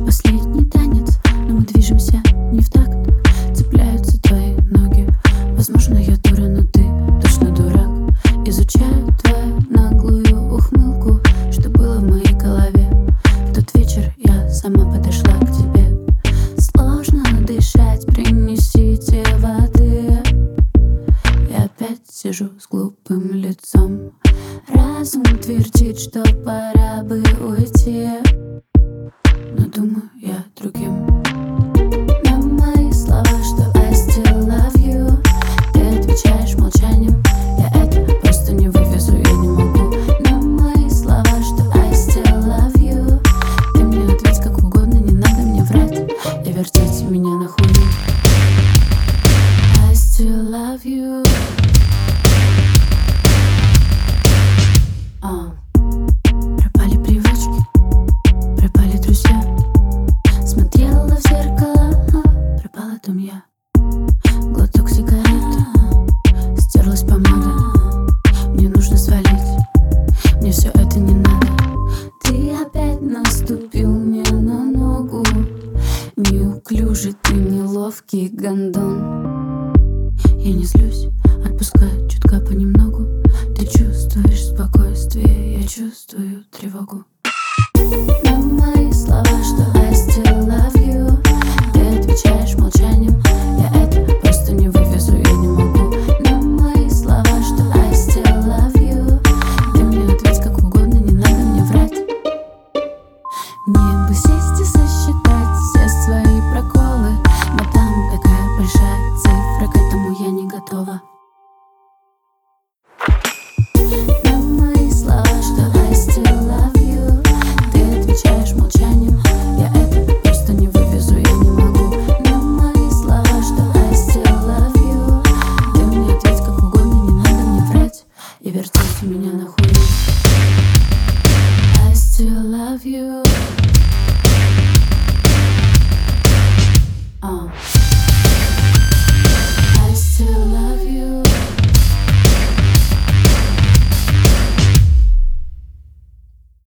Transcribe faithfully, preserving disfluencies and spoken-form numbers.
последний танец, но мы движемся не в такт. Цепляются твои ноги. Возможно, я дура, но ты точно дурак. Изучаю твою наглую ухмылку, что было в моей голове. В тот вечер я сама подошла к тебе. Сложно дышать, принесите воды. Я опять сижу с глупым лицом. Разум твердит, что пора бы уйти, но думаю я другим. На мои слова, что I still love you, ты отвечаешь молчанием. Я это просто не вывезу, я не могу. На мои слова, что I still love you, ты мне ответь как угодно, не надо мне врать и вертеть меня на хуй. I still love you. А. Пропали привычки, пропали друзья. Смотрела в зеркало, а, пропала там я. Глоток сигареты, стерлась помада. Мне нужно свалить, мне все это не надо. Ты опять наступил мне на ногу. Неуклюжий ты, неловкий гондон. Я не злюсь, отпускаю чутка понемногу. Ты чувствуешь спокойствие, я чувствую тревогу. На мои слова, что I still love you, ты отвечаешь молчанием. Я это просто не вывезу, я не могу. На мои слова, что I still love you, ты мне ответь как угодно, не надо мне врать. Мне бы сесть и сосчитать